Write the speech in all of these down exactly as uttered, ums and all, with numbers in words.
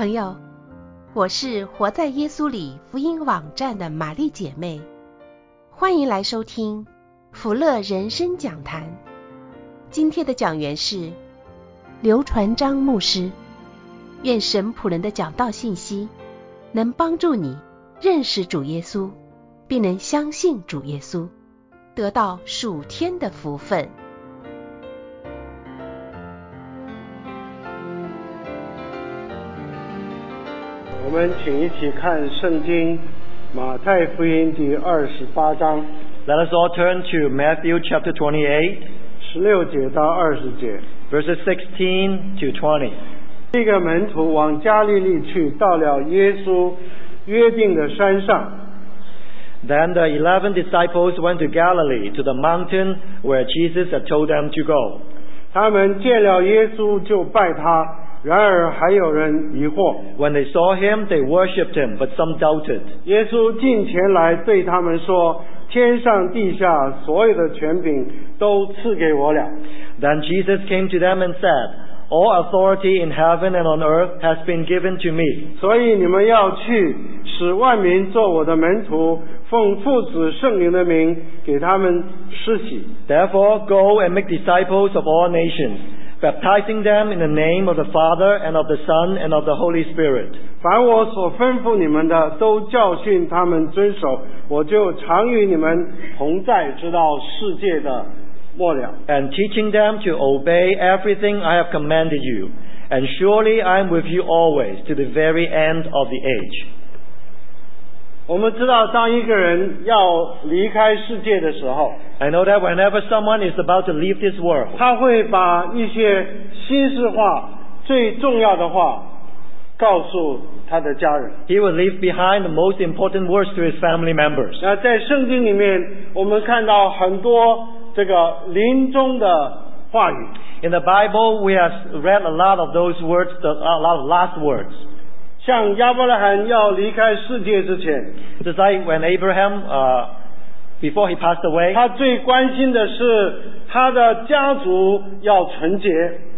朋友，我是活在耶稣里福音网站的玛丽姐妹，欢迎来收听福乐人生讲坛。今天的讲员是刘传章牧师。愿神仆人的讲道信息能帮助你认识主耶稣，并能相信主耶稣，得到属天的福分。 我们请一起看圣经马太福音第二十八章。 Let us all turn to Matthew chapter twenty-eight, 十六节到二十节。 verses sixteen to twenty. 这个门徒往加利利去，到了耶稣约定的山上。 Then the eleven disciples went to Galilee, to the mountain where Jesus had told them to go. 他们见了耶稣就拜他，然而还有人疑惑。 When they saw him, they worshipped him, but some doubted. 耶稣近前来对他们说：天上地下所有的权柄都赐给我了。 Then Jesus came to them and said, All authority in heaven and on earth has been given to me. 所以你们要去，使万民做我的门徒，奉父子圣灵的名给他们施洗。 Therefore, go and make disciples of all nations, baptizing them in the name of the Father and of the Son and of the Holy Spirit. 凡我所吩咐你们的，都教训他们遵守，我就常与你们同在，直到世界的末了。 And teaching them to obey everything I have commanded you. And surely I am with you always, to the very end of the age. 我们知道，当一个人要离开世界的时候， I know that whenever someone is about to leave this world, 他会把一些心事话、最重要的话告诉他的家人。 he will leave behind the most important words to his family members. 那在圣经里面，我们看到很多这个临终的话语。 In the Bible, we have read a lot of those words, a lot of last words. 像亚伯拉罕要离开世界之前， Just like when Abraham, uh, before he passed away, 他最关心的是他的家族要纯洁。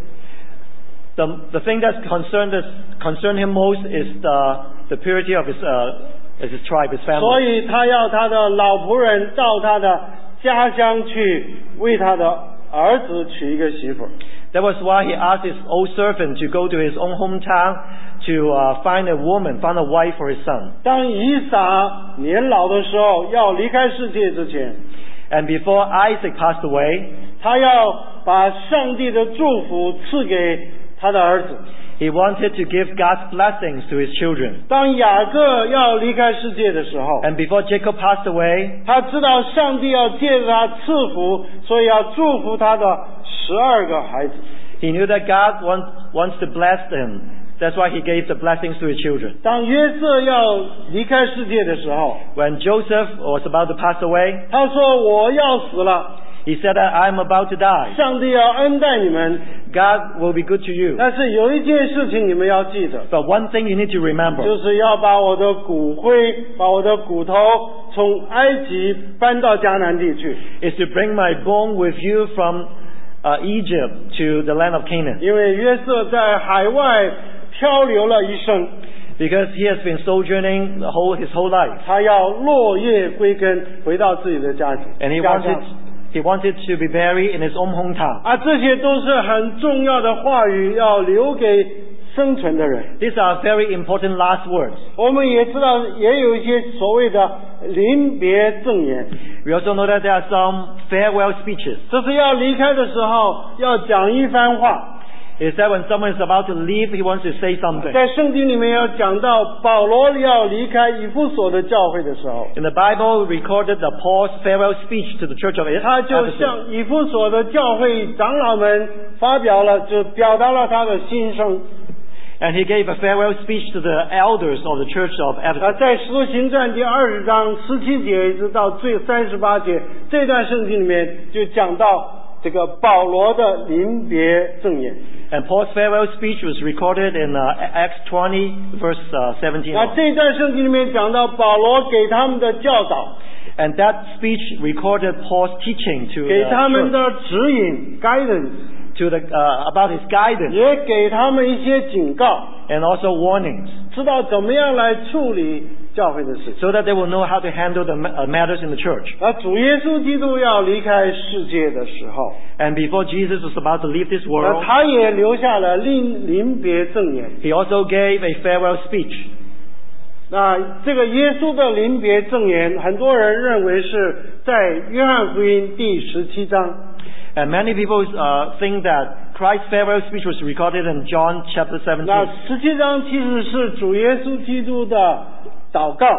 the, the thing that concerned, us, concerned him most is the, the purity of his, uh, his tribe, his 所 family. 以他要他的老仆人到他的家乡去，为他的儿子娶一个媳妇。 That was why he asked his old servant to go to his own hometown to uh, find a woman, find a wife for his son. 当以撒年老的时候，要离开世界之前， And before Isaac passed away, 他要把上帝的祝福赐给他的儿子。 he wanted to give God's blessings to his children. 当雅各要离开世界的时候， And before Jacob passed away, 他知道上帝要借着他赐福，所以要祝福他的十二个孩子。 he knew that God want, wants to bless him. That's why he gave the blessings to his children. 当约瑟要离开世界的时候， When Joseph was about to pass away, 他说：我要死了， he said that I'm about to die. 上帝要恩待你们。 God will be good to you. 但是有一件事情你们要记得， But one thing you need to remember 就是要把我的骨灰、把我的骨头从埃及搬到迦南地去， is to bring my bone with you from uh, Egypt to the land of Canaan. 因为约瑟在海外漂流了一生， Because he has been sojourning the whole, his whole life. 他要落叶归根，回到自己的家庭。 And he 家 wanted, 乡 he wanted to be buried in his own hometown. 啊，这些都是很重要的话语，要留给生存的人。 These are very important last words. 我们也知道，也有一些所谓的临别赠言， We also know that there are some farewell speeches. 就是要离开的时候要讲一番话。 Is that when someone is about to leave, he wants to say something. 在圣经里面要讲到保罗要离开以弗所的教会的时候， In the Bible, recorded the Paul's farewell speech to the church of 他就 Ephesus. 向以弗所的教会长老们发表了，就表达了他的心声。 And he gave a farewell speech to the elders of the church of 啊， Ephesus. 在使徒行传第二十章十七节一直到最三十八节这段圣经里面，就讲到这个保罗的临别赠言。 And Paul's farewell speech was recorded in uh, Acts twenty, verse uh, seventeen. 那这段圣经里面讲到保罗给他们的教导， And that speech recorded Paul's teaching to 给 the 他们 church. 的指引 guidance， to the, uh, about His guidance 也给他们一些警告， and also warnings, 知道怎么样来处理教会的事情。 so that they will know how to handle the ma- uh, matters in the church. 而主耶稣基督要离开世界的时候， And before Jesus was about to leave this 那 world, 他也留下了临临别赠言。 He also gave a farewell speech. 那这个耶稣的临别赠言，很多人认为是在约翰福音第十七章。 And many people uh, think that Christ's farewell speech was recorded in John chapter 那 seventeen. 十七章其实是主耶稣基督的祷告，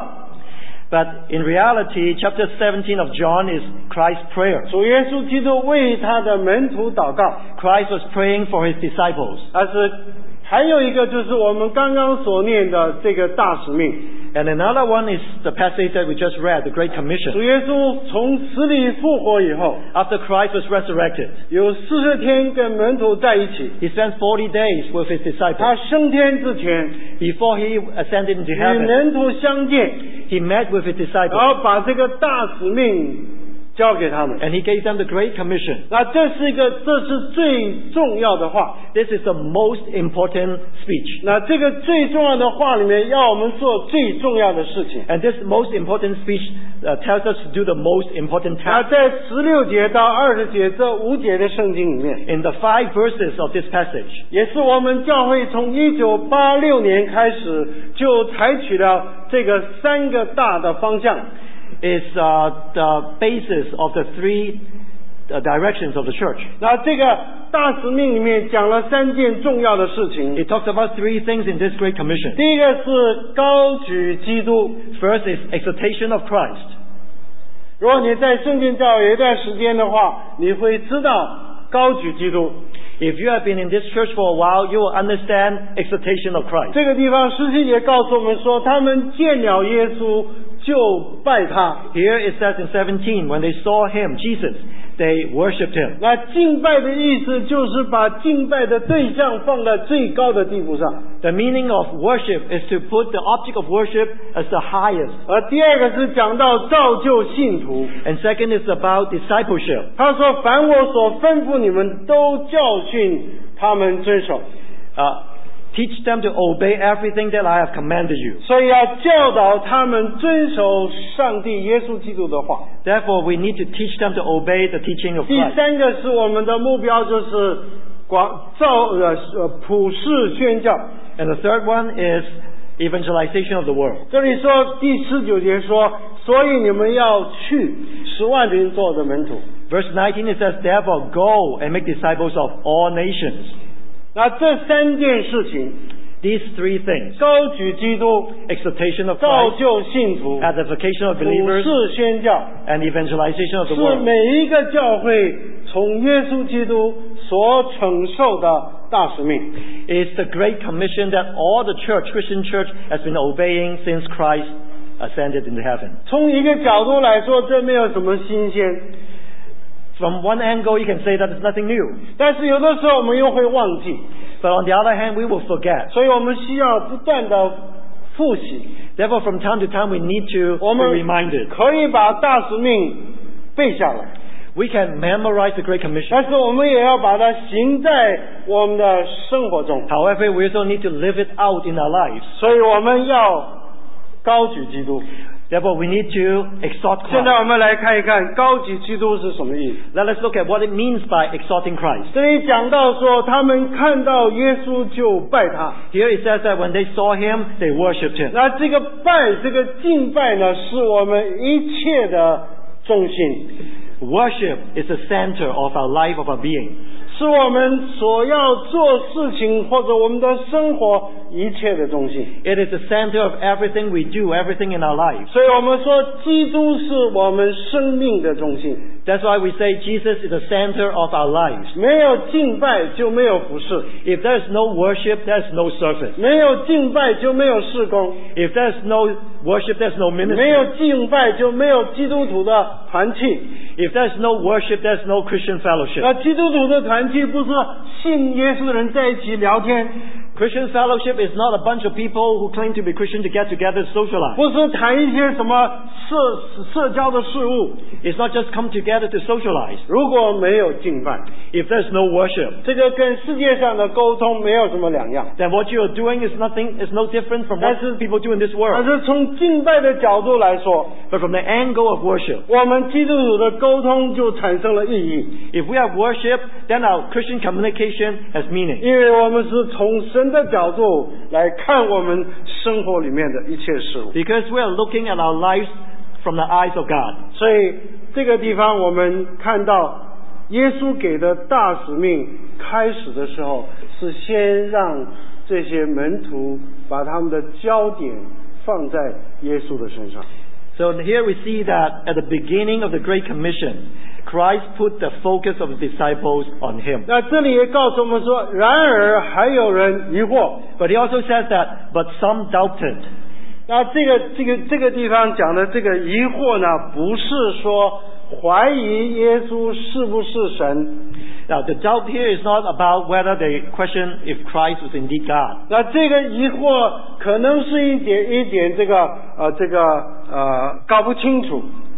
But in reality, chapter seventeen of John is Christ's prayer. 主耶稣基督为他的门徒祷告。 Christ was praying for His disciples. 但是还有一个就是我们刚刚所念的这个大使命。 And another one is the passage that we just read, the Great 主 Commission. 耶稣从死里复活以后， After Christ was resurrected, 有四十天跟门徒在一起。 He spent forty days with His 他 disciples. 升天之前， Before He ascended into 与 heaven, 门徒相见， He met with His 然 disciples 后把这个大使命交给他们。 and He gave them the Great Commission. 那这是一个，这是最重要的话。 This is the most important speech. 那这个最重要的话里面，要我们做最重要的事情。 And this most important speech uh, tells us to do the most important 那 task. 在十六节到二十节这五节的圣经里面， In the five verses of this passage, 也是我们教会从一九八六年开始就采取了这个三个大的方向。 is uh, the basis of the three uh, directions of the church. 那这个大使命里面讲了三件重要的事情。 It talks about three things in this Great Commission. 第一个是高举基督。 First is exaltation of Christ. 如果你在圣经教有一段时间的话，你会知道高举基督。 If you have been in this church for a while, you will understand exaltation of Christ. 这个地方十七节告诉我们说，他们见了耶稣就拜他。 Here it says in seventeen, when they saw Him, Jesus, they worshipped Him. 那敬拜的意思就是把敬拜的对象放在最高的地步上。 The meaning of worship is to put the object of worship as the highest. 而第二个是讲到造就信徒。 And second is about discipleship. 他说：“凡我所吩咐你们，都教训他们遵守。” Uh, teach them to obey everything that I have commanded you. 所以要教导他们遵守上帝耶稣基督的话。 Therefore, we need to teach them to obey the teaching of 第 Christ. 三个是我们的目标，就是广造呃呃普世宣教。 And the third one is evangelization of the world. 这里说第十九节说，所以你们要去，十万人做我的门徒。 Verse nineteen it says, therefore go and make disciples of all nations. 那这三件事情， These three things, 高举基督、 exaltation of 造 Christ, 就信徒、 edification of 普 believers, 世宣教， and evangelization of the 是 world, 每一个教会从耶稣基督所承受的大使命。 is the great commission that all the church, Christian church, has been obeying since Christ ascended into heaven. 从一个角度来说，这没有什么新鲜， From one angle, you can say that it's nothing new. 但是有的时候我们又会忘记， But on the other hand, we will forget. 所以我们需要不断的复习。 Therefore, from time to time, we need to 我 be 们 reminded. 可以把大使命背下来， We can memorize the Great Commission. 但是我们也要把它行在我们的生活中。 However, we also need to live it out in our lives. 所以我们要高举基督。 Therefore, we need to exalt 现在 Christ. 我们来看一看高举基督是什么意思。 Let us look at what it means by exalting Christ. 这里讲到说，他们看到耶稣就拜他。 Here it says that when they saw Him, they worshipped Him. 那这个拜，这个敬拜呢，是我们一切的中心， Worship is the center of our life, of our being. 是我们所要做事情或者我们的生活一切的中心。 It is the center of everything we do, everything in our lives. 所以我们说，基督是我们生命的中心。 That's why we say Jesus is the center of our lives. 没有敬拜就没有服侍， If there is no worship, there is no service. 没有敬拜就没有事工， If there is no worship, there is no 没 ministry. 有敬拜就没有基督徒的团契。 If there is no worship, there is no Christian fellowship. 那基督徒的团契不是信耶稣的人在一起聊天， Christian fellowship is not a bunch of people who claim to be Christian to get together to socialize. 不是谈一些什么社社交的事物。 It's not just come together to socialize. 如果没有敬拜， If there's no worship, 这个跟世界上的沟通没有什么两样。 then what you are doing is nothing, is no different from what people do in this 但 world. 是从敬拜的角度来说， But from the angle of worship, 我们基督徒的沟通就产生了意义， if we have worship, then our Christian communication has meaning. 因为我们是从神的角度来看我们生活里面的一切事物。 Because we are looking at our lives from the eyes of God. 所以这个地方我们看到耶稣给的大使命开始的时候，是先让这些门徒把他们的焦点放在耶稣的身上。 So here we see that at the beginning of the Great Commission, Christ put the focus of the disciples on Him. 那这里也告诉我们说，然而还有人疑惑。 But He also says that, but some doubted. 那这个这个这个地方讲的这个疑惑呢，不是说怀疑耶稣是不是神。 Now the doubt here is not about whether they question if Christ was indeed God. 那这个疑惑可能是一点一点这个呃这个呃搞不清楚，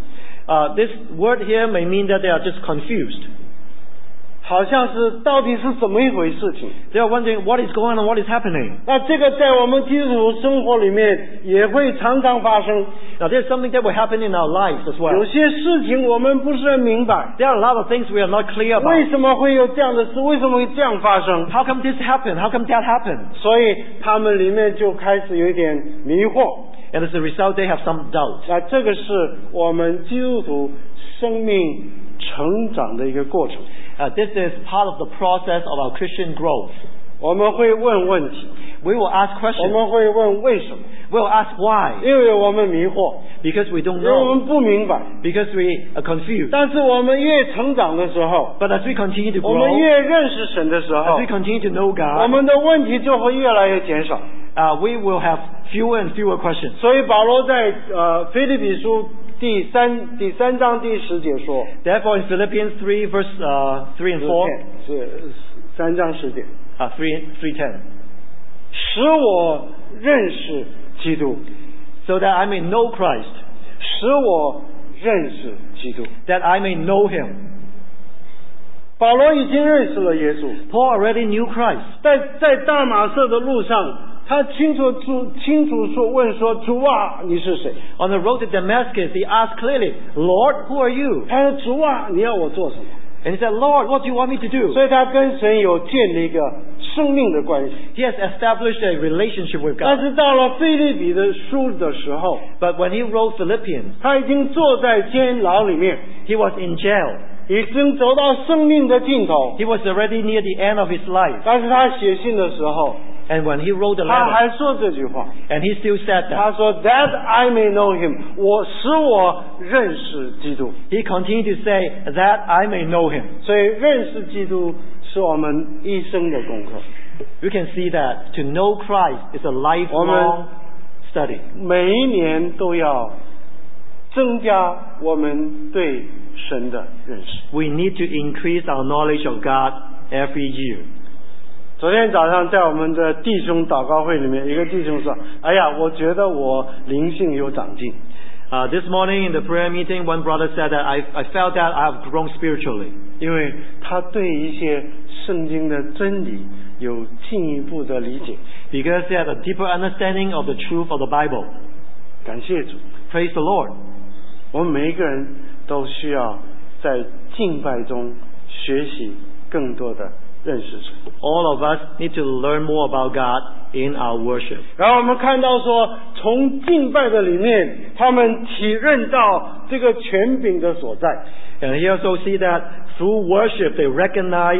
Uh, this word here may mean that they are just confused. 好像是到底是怎么一回事情。 They are wondering what is going on, what is happening. 那这个在我们基督徒生活里面也会常常发生。 Now there's something that will happen in our lives as 有 well. 些事情我们不是很明白， There are a lot of things we are not clear 为 about. 什么会有这样的事？为什么会这样发生？ How come this happened? How come that happened? 所以他们里面就开始有一点迷惑。 And as a result, they have some doubt. 那这个是我们基督徒生命成长的一个过程。 Uh, this is part of the process of our Christian growth. 我们会问问题， We will ask 我 questions. 们会问为什么， We will ask why. 因为我们迷惑， Because we don't 因为我 know. 们不明白。 Because we are confused. 但是我们越成长的时候， But as we continue to 我们 grow, 越认识神的时 as 候 we，continue to know 我 God, 们的问题就会越来越减少。 uh, we will have fewer and fewer questions. 所以保罗在呃腓立比书第三第三章第十节说， Therefore, in Philippians three, verse uh, three and four, 是三章十节， uh, three, three ten, 使我认识基督， so that I may know Christ, 使我认识基督。 that I may know Him. 保罗已经认识了耶稣， Paul already knew Christ. 在在大马色的路上，他清楚主清楚说问说主啊你是谁？ On the road to Damascus, he asked clearly, Lord, who are you? 他说主啊你要我做什么？ And he said, Lord, what do you want me to do? 所以他跟神有建立一个生命的关系。 He has established a relationship with 但 God. 是到了腓立比的书的时候， But when he wrote Philippians, 他已经坐在监牢里面， he was in jail. 已经走到生命的尽头。 He was already near the end of his life. 但是他写信的时候， And when he wrote the 他 letter, 还说这句话， and he still said 他 that, 说 That I may know him， 我使我认识基督。 he continued to say, that I may know him. 所以认识基督是我们一生的功课。 We can see that to know Christ is a lifelong Amen. study. 每一年都要增加我们对神的认识。 We need to increase our knowledge of God every year. 昨天早上在我们的弟兄祷告会里面，一个弟兄说：“哎呀，我觉得我灵性有长进。” Uh, this morning in the prayer meeting, one brother said that I, I felt that I have grown spiritually. 因为他对一些圣经的真理有进一步的理解。 Because he had a deeper understanding of the truth of the Bible. 感谢主， Praise the Lord. 我们每一个人都需要在敬拜中学习更多的认识神。 All of us need to learn more about God in our worship. 然后我们看到说，从敬拜的里面，他们体认到这个权柄的所在。 And here also see that through worship they recognize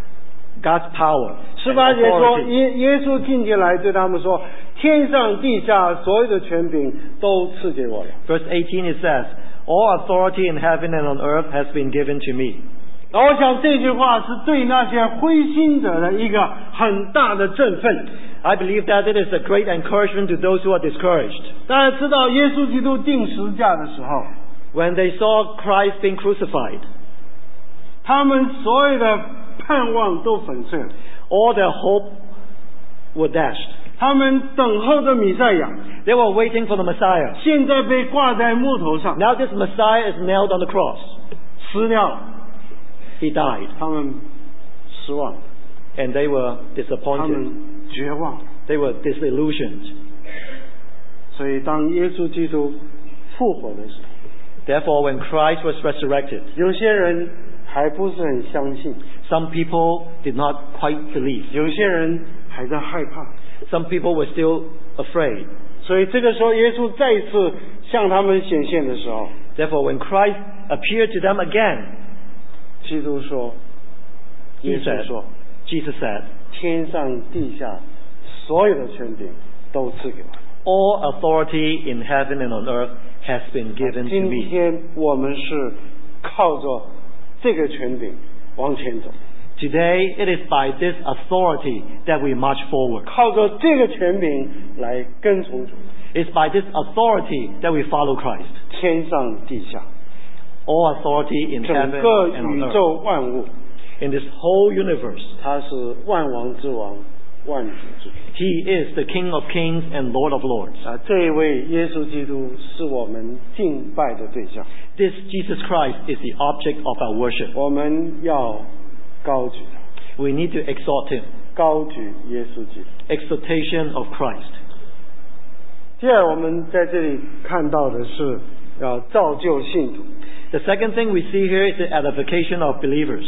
God's power. 十 and 八节说， authority. 耶耶稣进进来对他们说：“天上地下所有的权柄都赐给我了。” Verse eighteen it says, All authority in heaven and on earth has been given to me. 然后我想这句话是对那些灰心者的一个很大的振奋。 I believe that it is a great encouragement to those who are discouraged. 大家知道，耶稣基督钉十字架的时候， When they saw Christ being crucified, 他们所有的盼望都粉碎了。 all their hope were dashed. 他们等候着弥赛亚， They were waiting for the Messiah. 现在被挂在木头上， Now this Messiah is nailed on the cross. 死掉了， He died. 他们失望， And they were 他 disappointed. 们绝望。 They were disillusioned. 所以当耶稣基督复活的时候， Therefore, when Christ was resurrected, 有些人还不是很相信， some people did not quite believe. 有些人还在害怕。 Some people were still afraid. 所以这个时候，耶稣再一次向他们显现的时候， Therefore, when Christ appeared to them again, 基督说， he 耶稣 said, 说， Jesus said, 天上地下所有的权柄都赐给我。 all authority in heaven and on earth has been given to 今 me. 天我们是靠着这个权柄往前走， Today, it is by this authority that we march forward. 靠着这个权柄来跟从主， It's by this authority that we follow Christ. 天上地下 All authority in 整 heaven 个 and on 宇 earth. 宙万物， In this whole universe, 他是万王之王，万主之主。 He is the King of kings and Lord of lords. 啊，这一位耶稣基督是我们敬拜的对象， This Jesus Christ is the object of our worship. 我们要高举他， We need to exalt Him. 高举耶稣基督。 Exaltation of Christ. 第二，我们在这里看到的是要造就信徒。 The second thing we see here is the edification of believers.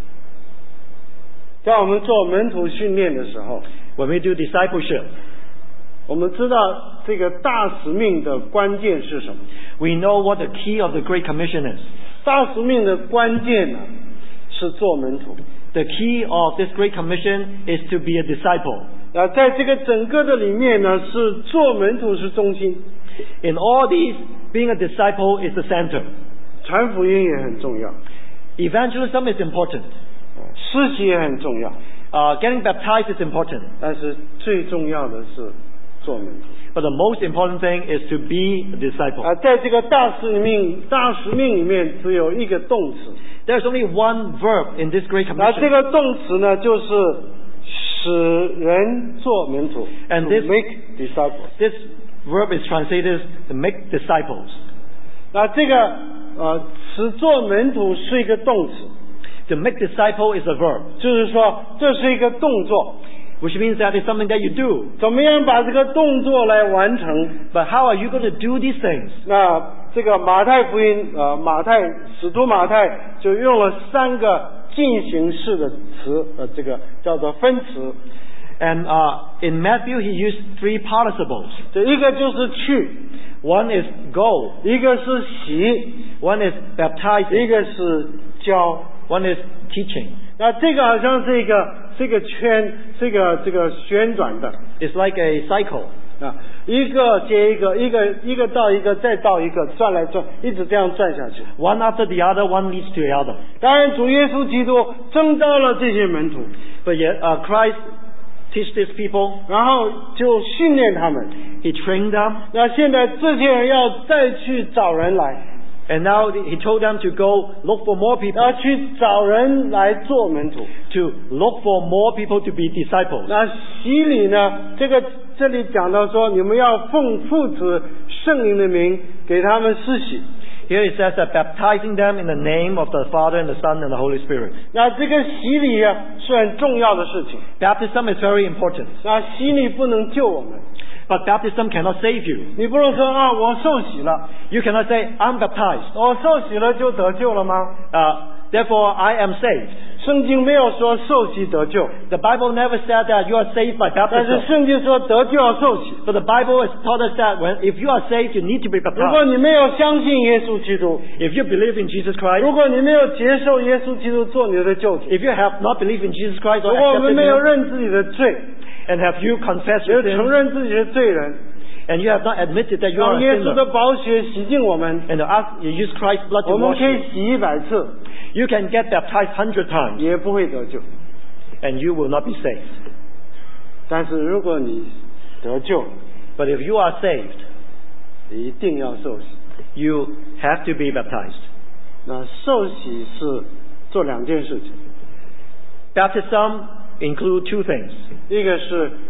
在我们做门徒训练的时候， When we do discipleship, 我们知道这个大使命的关键是什么？ we know what the key of the Great Commission is. 大使命的关键呢，是做门徒。 The key of this Great Commission is to be a disciple. 啊，在这个整个的里面呢，是做门徒是中心， In all these, being a disciple is the center. 传福音也很重要， Evangelism is important. 施洗也很重要， Uh, getting baptized is important. 但是最重要的是做门徒。 But the most important thing is to be a disciple. 啊，在这个大使命大使命里面，只有一个动词， There's only one verb in this Great 那这 Commission. 个动词呢，就是使人做门徒 And ，to this- make disciples。 This verb is translated to make disciples. 那这个呃，使做门徒是一个动词， To make disciple is a verb, 就是说这是一个动作， which means that it's something that you do. 怎么样把这个动作来完成？ But how are you going to do these things? 那这个马太福音呃，马太使徒马太就用了三个进行式的词，呃，这个叫做分词。 And uh, in Matthew, he used three participles. 这一个就是去， One is go, 一个是洗， one is 一 baptizing, 个是教。 one is teaching. 那这个好像是一个这个圈，这个这个旋转的 It's like a cycle. 啊，一个接一个，一个一个到一个，再到一个，转来转，一直这样转下去。 One after the other, one leads to the other. 当然，主耶稣基督征召了这些门徒， But yet, uh, Christ teach these people. 然后就训练他们。 He trained them. 那现在这些人要再去找人来， And now he told them to go look for more people. 要去找人来做门徒。 To look for more people to be disciples. 那洗礼呢？这个这里讲到说，你们要奉父子圣灵的名给他们施洗。 Here it says that baptizing them in the name of the Father and the Son and the Holy Spirit. 那这个洗礼啊是很重要的事情。 Baptism is very important. 那洗礼不能救我们， But baptism cannot save you. 你不能说啊，我受洗了， You cannot say, I'm baptized. 我受洗了就得救了吗？ Uh, therefore, I am saved. 圣经没有说受洗得救， The Bible never said that you are saved by 但是 baptism. 圣经说得救要受洗。 But the Bible has taught us that when, if you are saved, you need to be 如果 baptized. 你没有相信耶稣基督， If you believe in Jesus Christ, 如果你没有接受耶稣基督做你的救主， if you have not believed in Jesus Christ 如 or 果我们 accepted 没有 Him, 认自己的罪， and have you confessed 也 your 承 sins, 认自己的罪人， and you have not admitted that you are 让 a 耶稣的 sinner, 宝血洗净我们， and to ask, you use Christ's blood to 我们 wash 可以 you, 洗一百次， you can get baptized hundred times, 也不会得救。 and you will not be saved. 但是如果你得救， But if you are saved, 你一定要受洗。 you have to be baptized. 那受洗是做两件事情， Baptism includes two things. 一个是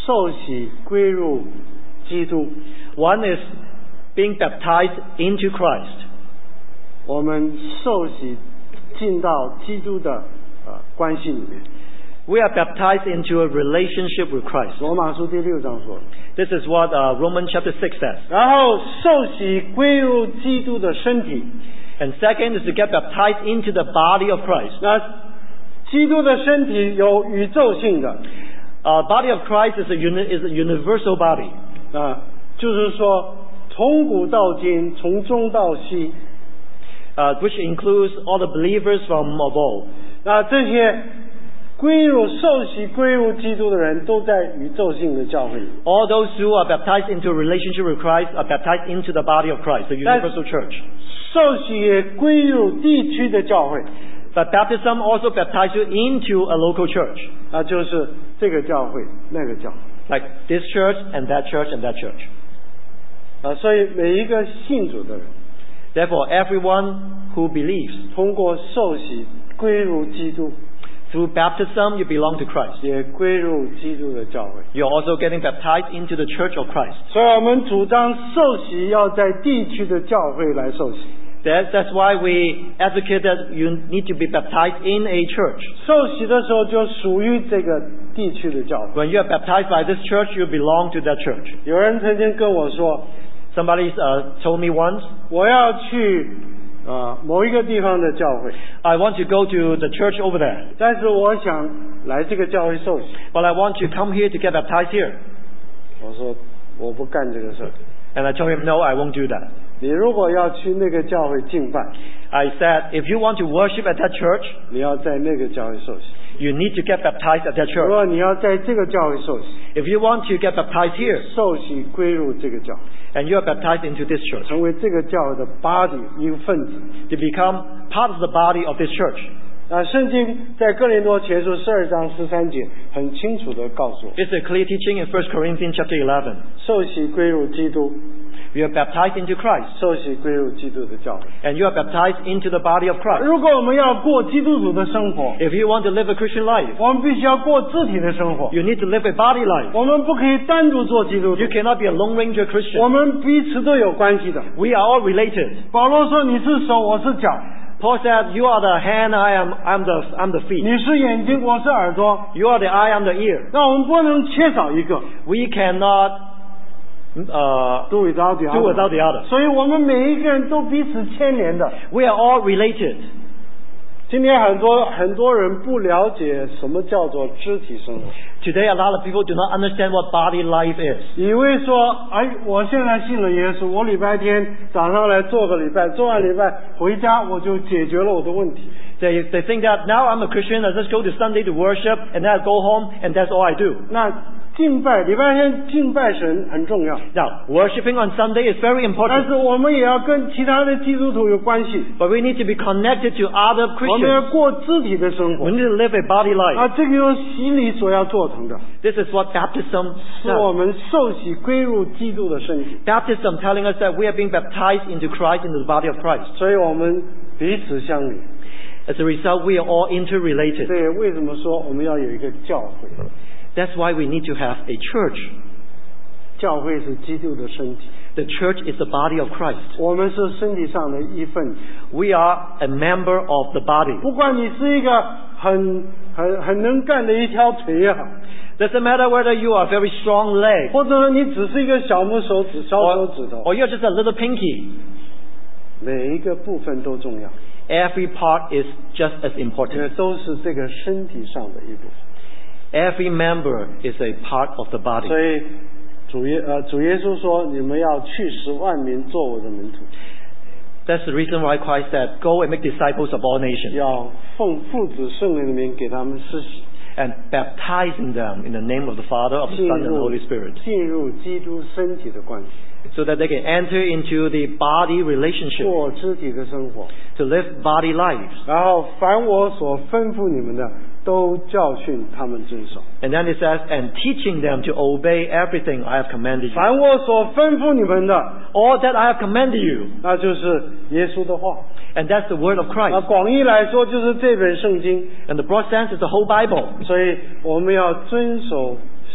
受洗归入基督。 One is being baptized into Christ. 我们受洗进到基督的呃关系里面。 We are baptized into a relationship with Christ. 罗马书第六章说。 This is what uh, Romans chapter six says. 然后受洗归入基督的身体。 And second is to get baptized into the body of Christ. 那基督的身体有宇宙性的。 Uh, body of Christ is a, uni- is a universal body. 啊，就是说从古到今，从中到西， Uh, which includes all the believers from of old. 那这些归入受洗归入基督的人都在宇宙性的教会里。 All those who are baptized into a relationship with Christ are baptized into the body of Christ, the universal church. 受洗也归入地区的教会。 But baptism also baptizes you into a local church. 啊，就是这个教会那个教会。 Like this church and that church and that church. 啊，所以每一个信主的人， Therefore, everyone who believes, 通过受洗归入基督， through baptism you belong to Christ. 也归入基督的教会。 You're also getting baptized into the church of Christ. 所以我们主张受洗要在地区的教会来受洗。 That, that's why we advocate that you need to be baptized in a church. 受洗的时候就属于这个地区的教会。 When you are baptized by this church, you belong to that church. 有人曾经跟我说， Somebody uh, told me once, 我要去啊、呃、某一个地方的教会， I want to go to the church over there, 但是我想来这个教会受洗。 but I want to come here to get baptized here. 我说我不干这个事儿。 And I told him, no, I won't do that. 你如果要去那个教会敬拜， I said, if you want to worship at that church, 你要在那个教会受洗。 you need to get baptized at that 如 church. 果你要在这个教会受洗， If you want to get baptized here, 受洗归入这个教会， and you are baptized into this church, 成为这个教会的 body 一个分子。 to become part of the body of this church. 啊，圣经在哥林多前书十二章十三节很清楚的告诉我， It's a clear teaching in First Corinthians chapter eleven. 受洗归入基督， We are baptized into Christ, 受洗归入基督的教会。 and you are baptized into the body of Christ. 如果我们要过基督徒的生活， If you want to live a Christian life, 我们必须要过肢体的生活， you need to live a body life. 我们不可以单独做基督徒 You，cannot be a Lone Ranger 我 Christian. 们彼此都有关系的。 We are all related. 保罗说：“你是手，我是脚； Paul said, you are the hand, I am I'm the, I'm the feet. 你是眼睛，我是耳朵。 You are the eye, I'm the ear. 那我们不能缺少一个 We cannot uh, ，do without the do without the other. 所以我们每一个人都彼此牵连的。 We are all related. 今天很多很多人不了解什么叫做肢体生活， Today, a lot of people do not understand what body life is. 以为说，哎，我现在信了耶稣，我礼拜天早上来做个礼拜，做完礼拜回家我就解决了我的问题。 They, they think that now I'm a Christian, I just go to Sunday to worship, and then I go home, and that's all I do. 那敬拜礼拜天敬拜神很重要， Now, worshiping on Sunday is very 但 important, 是我们也要跟其他的基督徒有关系， but we need to be connected to other 我们要 Christians. 过肢体的生 We 活。 need to live a body 啊， life. 这个由洗礼所要做成的， This is what baptism 是我 does. 们受洗归入基督的身体， Baptism telling us that we are being baptized into Christ, into the body of Christ. 所以我们彼此相连。 As a result, we are all interrelated. 这也为什么说我们要有一个教会？ That's why we need to have a church. 教会是基督的身体， The church is the body of Christ. 我们是身体上的一份子。 We are a member of the body. 不管你是一个很很很能干的一条腿也好， Doesn't matter whether you are a very strong leg 或者你只是一个小拇手指、小手 or, 指头， or you're just a little pinky. 每一个部分都重要， Every part is just as 因为 important. 都是这个身体上的一部分。 Every member is a part of the body. 所以主耶呃主耶稣说：“你们要去使万民做我的门徒， That's the reason why Christ said, go and make disciples of all nations, 要奉父子圣灵的名给他们施洗， and baptizing them in the name of the Father, of the 进 Son, and the 入 Holy Spirit, 进入基督身体的关系， so that they can enter into the body relationship, 过肢体的生活。 to live body lives. 然后凡我所吩咐你们的，都教训他们遵守。 And then it says, and teaching them to obey everything I have commanded you. 凡我所吩咐你们的， All that I have commanded you, 那就是耶稣的话。 and that's the word of 那 Christ. 广义来说，就是这本圣经。 And the broad sense is the whole Bible. 所以我们要遵守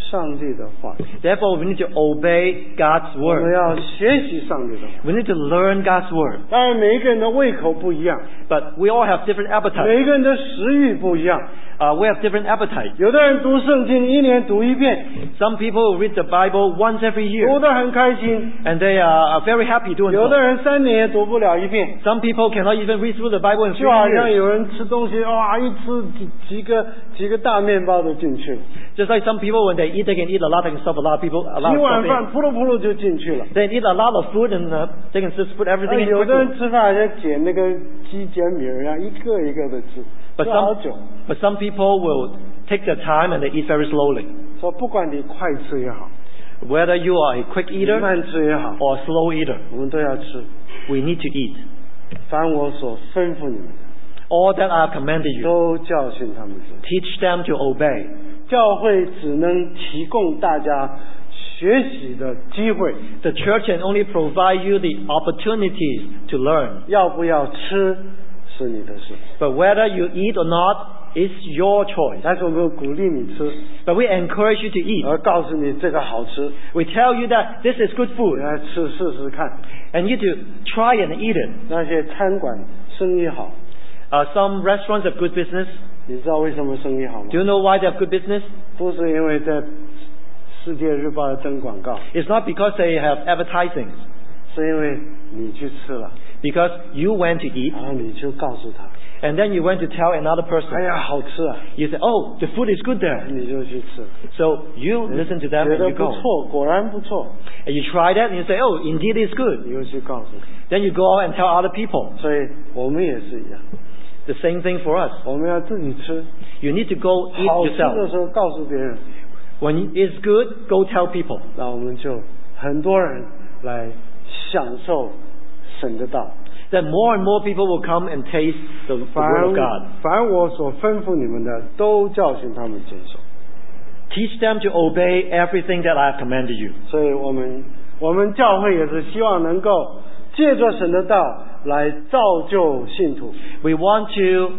上帝的话， Therefore, we need to obey God's 我们 word. 要学习上帝的话。 We need to learn God's word. 当然，每一个人的胃口不一样， But we all have different appetites. 每一个人的食欲不一样。 Uh, we have different appetites. 有的人读圣经一年读一遍， Some people read the Bible once every 读 year, 得很开心； and they are very happy doing 有的 so. 人三年也读不了一遍。 Some people cannot even read through the Bible in three 就好像 years. 有人吃东西，哇，一吃几几个几个大面包都进去了， Just like some people, when they eat, they can eat a lot, they can stuff a lot of people, a lot 一 of 碗 stuff 饭 in. 扑噜扑噜就进去了。 They eat a lot of food, and uh, they can just put 啊 everything in 有的 quickly. 人吃饭好像捡那个鸡卷米儿一样，一个一个的吃， But 吃好 some, 久。 but some people will take their time and they eat very slowly. 说不管你快吃也好， Whether you are a quick 你 eater 慢吃也好， or a slow eater, 我们都要吃。 we need to eat. 凡我所吩咐你们的， All that I have commanded you, 都教训他们做。 teach them to obey. 教会只能提供大家学习的机会， The church can only provide you the opportunities to learn. 要不要吃是你的事。 But whether you eat or not is your choice. 但是我们鼓励你吃， But we encourage you to eat. 而告诉你这个好吃， We tell you that this is good 你 food, 来吃试试看。 and you to try and eat it. 那些餐馆生意好， Uh, some restaurants have good business. 你知道为什么生意好吗 Do？you know why they have good business? 不是因为在世界日报登广告， It's not because they have advertising. 是因为你去吃了， Because you went to eat, 然后你就告诉他， and then you went to tell another 哎 person. 呀，好吃啊， You say, oh, the food is good there. 你就去吃， So you listen to them 觉 and 得 you 不 go. 错，果然不错， And you try that and you say, oh, indeed it's good. 你又去告诉他。 Then you go out and tell other people. 所以我们也是一样， The same thing for us. 我们要自己吃， You need to go eat 好吃的 yourself. 时候告诉别人， When it's good, go tell people. 那我们就很多人来享受神的道。 Then more and more people will come and taste the, the 凡 word of God. 凡我所吩咐你们的，都教训他们遵守。 Teach them to obey everything that I have commanded you. 所以我们我们教会也是希望能够借着神的道来造就信徒， We want to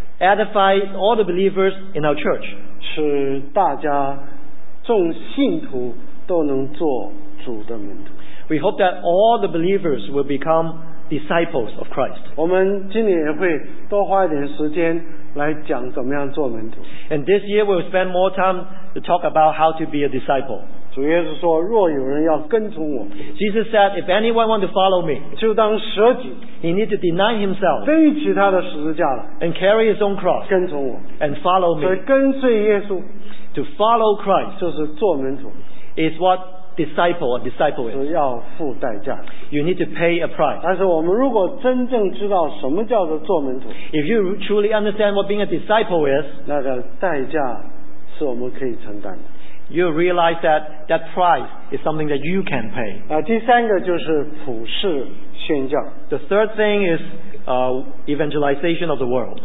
edify all the believers in our church, 使大家众信徒都能做主的门徒。 We hope that all the believers will become disciples of Christ. 我们今年也会多花一点时间来讲怎么样做门徒。 And this year we'll spend more time to talk about how to be a disciple. 主耶稣说：“若有人要跟从我， Jesus said, if anyone want to follow me, 就当舍己， he need to deny himself 背起他的十字架来， and carry his own cross 跟从我。 and follow 所以 me. 跟随耶稣 To follow Christ 就是做门徒， is what disciple or disciple 是 is. 要付代价。 You need to pay a price. 但是我们如果真正知道什么叫做做门徒， If you truly understand what being a disciple is, 那个代价是我们可以承担的。 you realize that that price is something that you can pay. 啊，第三个就是普世宣教。 The third thing is uh, evangelization of the world.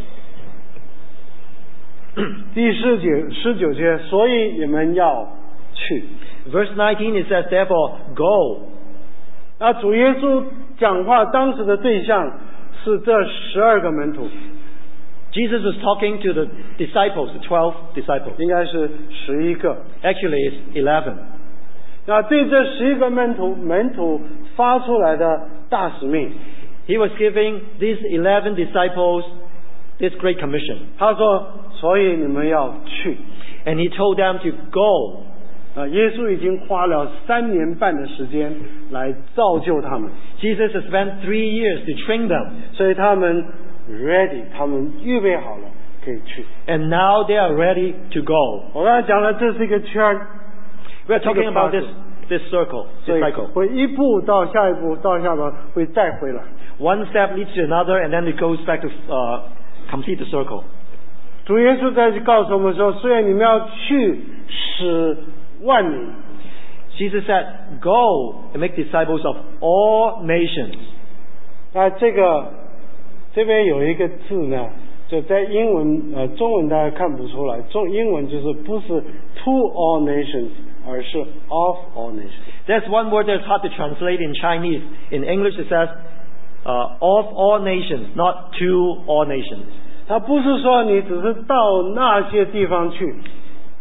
第十节十九节，所以你们要去。 Verse nineteen, it says, therefore, go. 那主耶稣讲话当时的对象是这十二个门徒， Jesus was talking to the disciples, the twelve disciples. 应该是十一个。 Actually, it's eleven. 那对这十一个门徒门徒发出来的大使命， He was giving these eleven disciples this great commission. 他说：“所以你们要去。 And he told them to go. ” 啊，耶稣已经花了三年半的时间来造就他们， Jesus has spent three years to train them. 所以他们 ready，他们预备好了可以去。 And now they are ready to go. 我刚才讲了，这是一个圈儿， We are talking about this, this circle, 所 this 以 cycle. 会一步到下一步，到下边会再回来。 One step leads to another, and then it goes back to uh, complete the circle. 主耶稣在告诉我们说，虽然你们要去使万民， Jesus said, go and make disciples of all nations. 那这个这边有一个字呢，就在英文呃中文大家看不出来，中英文就是不是 to all nations，而是 of all nations。 There's one word that's hard to translate in Chinese. In English it says, uh, of all nations, not to all nations. 它不是说你只是到那些地方去，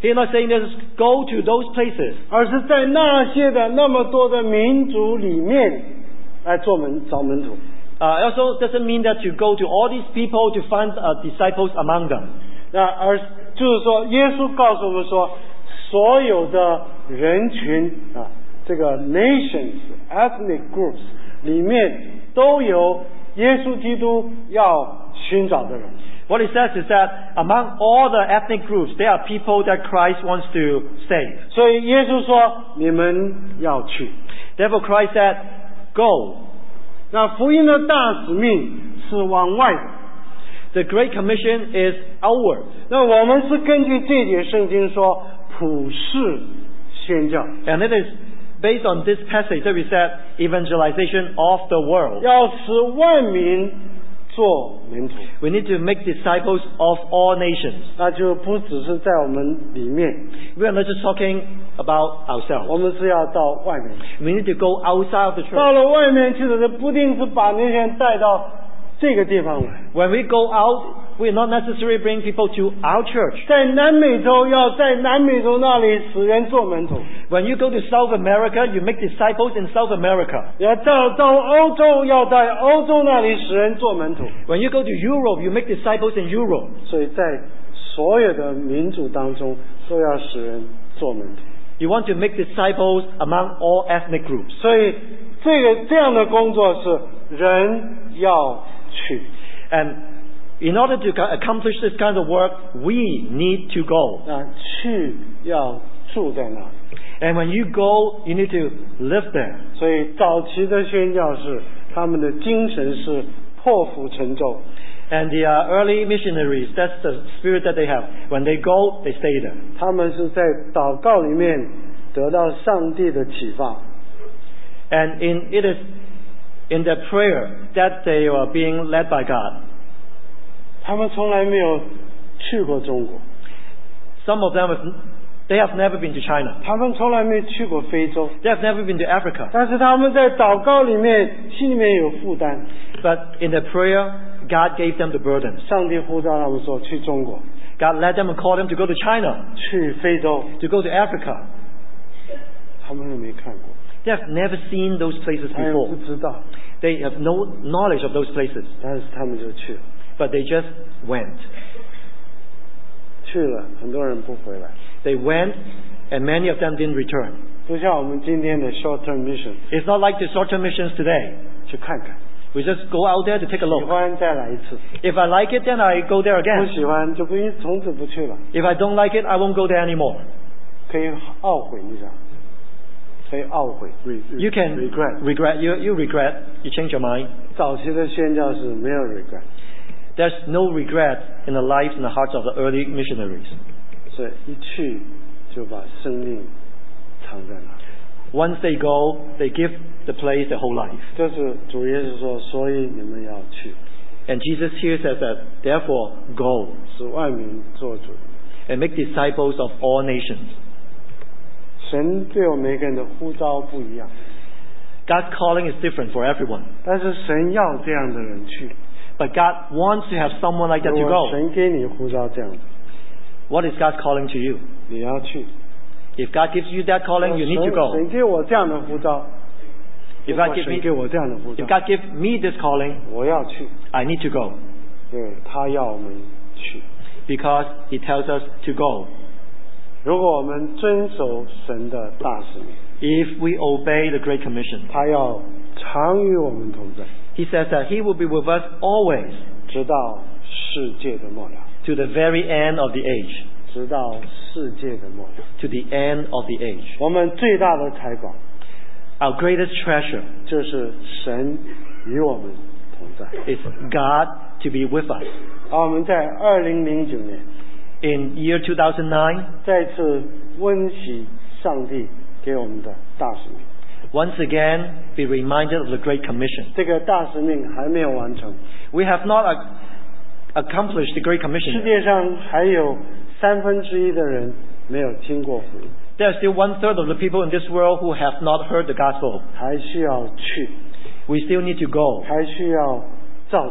He's not saying just go to those places. 而是在那些的那么多的民族里面来做门找门徒。 Uh, also doesn't mean that you go to all these people to find uh, disciples among them. 那而就是说，耶稣告诉我们说，所有的人群啊，这个 nations ethnic groups 里面都有耶稣基督要寻找的人。 What it says is that among all the ethnic groups, there are people that Christ wants to save. 所以耶稣说：“你们要去。” Therefore Christ said, go. 那福音的大使命是往外的。 The Great Commission is outward. 那我们是根据这节圣经说，普世宣教。 And it is based on this passage that we said, evangelization of the world. 要使万民做门徒。 We need to make disciples of all nations. 那就不只是在我们里面， We are not just talking about 我 ourselves. 们是要到外面。 We need to go outside of the 到 church. 了外面去的时候，不定是把那些人带到这个地方来。 When we go out, we not necessarily bring people to our church. 在南美洲，要在南美洲那里使人做门徒； When you go to South America, you make disciples in South America. 要到到欧洲，要在欧洲那里使人做门徒。 When you go to Europe, you make disciples in Europe. 所以在所有的民族当中，都要使人做门徒。 You want to make disciples among all ethnic groups. 所以这个这样的工作是人要去。 And in order to accomplish this kind of work, we need to go. 那去要住在那里。 And when you go, you need to live there. 所以早期的宣教士，他们的精神是破釜沉舟。 And the uh, early missionaries, that's the spirit that they have. When they go, they stay there. 他们是在祷告里面得到上帝的启发。 And in, it is in their prayer that they are being led by God. 他们从来没有去过中国， Some of them, have, they have never been to China. 他们从来没去过非洲， They have never been to Africa. 但是他们在祷告里面心里面有负担。 But in their prayer, God gave them the burden. 上帝呼召他们说去中国， God led them and called them to go to China, 去非洲， to go to Africa. 他们都没看过， They have never seen those places 他也 before. 不知道， They have no knowledge of those places. 但是他们就去了， But they just went. 去了，很多人不回来， They went, and many of them didn't return. 就像我们今天的 short-term mission， It's not like the short-term missions today. 去看看， We just go out there to take a 喜 look. 欢再来一次， If I like it, then I go there 不 again. 喜欢就不从此不去了， If I don't like it, I won't go there anymore. 可以懊悔，你知道，可以懊悔 re- re- You can regret。 regret. You, you regret. You change your mind. 早期的宣教是没有 regret， There's no regret in the lives and the hearts of the early missionaries. 所以一去就把生命藏在那里。 Once they go, they give the place their whole life. 这是主耶稣说，所以你们要去， And Jesus here says that, therefore, go 使万民做主。 and make disciples of all nations. 神对我们每个人的呼召不一样， God's calling is different for everyone. 但是神要这样的人去。 But God wants to have someone like that 如 to 果 go. 神给你呼召这样的， What is God's calling to you? 你要去。 If God gives you that calling, you need to 神 go. 神给我这样的呼召， If 如果 God gives 神 me, 给我这样的呼召 if，God gives me this calling, 我要去， I need to go 对，他要我们去。 because He tells us to go. 如果我们遵守神的大使命， If we obey the Great Commission, 他要常与我们同在， He says that He will be with us always 直到世界的末了， to the very end of the age. 直到世界的末了。 To the end of the age. 我们最大的财宝 Our greatest treasure 就是神与我们同在。 is God to be with us. 好，我们在二零零九年 In year two thousand nine, 再次温习上帝给我们的大使命。 once again be reminded of the Great Commission. 这个大使命还没有完成， We have not ac- accomplished the Great 世 Commission yet. 界上还有三分之一的人没有听过福音， There are still one third of the people in this world who have not heard the gospel. 还需要去， We still need to go. 还需要造就。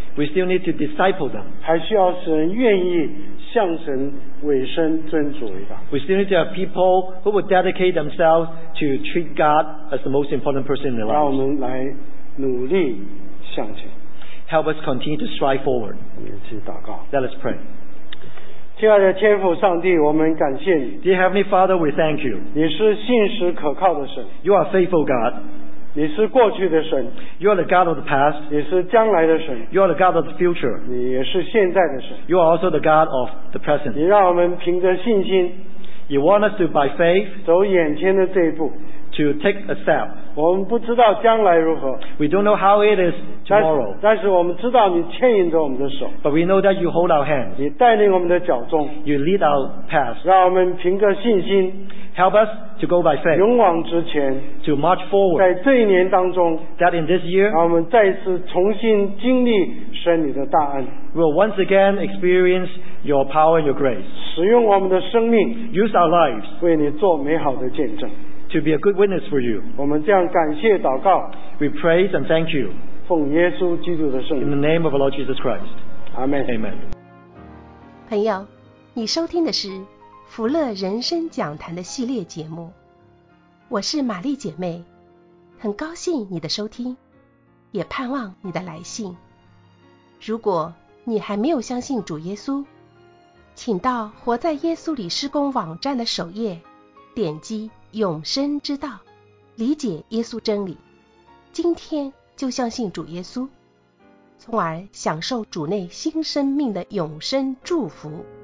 We still need to disciple them. 还需要使人愿意向神委身尊主为大。 We still need to have people who will dedicate themselves to treat God as the most important person in their 让我 lives. 们来努力向前。 Help us continue to strive forward. 我们一起祷告。 Let us pray. 亲爱的天父上帝，我们感谢你， Dear Heavenly Father, we thank you. 你是信实可靠的神， You are a faithful God. 你是过去的神， You are the God of the past. 你是将来的神， You are the God of the future. 你也是现在的神。 You are also the God of the 你 present. 让我们凭着信心 You want us to, by faith, 走眼前的这一步。 to take a step. 我们不知道将来如何， We don't know how it is 但是 tomorrow, 但是我们知道你牵引着我们的手， but we know that you hold our hands. 你带领我们的脚踪， You lead our path. 让我们凭着信心 Help us to go by faith, 勇往直前。 to march forward, 在这一年当中， that in this year 让我们再次重新经历神你的大恩， we'll once again experience your power and your grace. 使用我们的生命 Use our lives 为你做美好的见证。 to be a good witness for you. 我们这样感谢祷告， We praise and thank you 奉耶稣基督的圣 in the 名， name of our Lord Jesus Christ. 阿门。 Amen. 朋友，你收听的是福乐人生讲坛的系列节目，我是玛丽姐妹，很高兴你的收听，也盼望你的来信。如果你还没有相信主耶稣，请到活在耶稣里施工网站的首页，点击永生之道，理解耶稣真理，今天就相信主耶稣，从而享受主内新生命的永生祝福。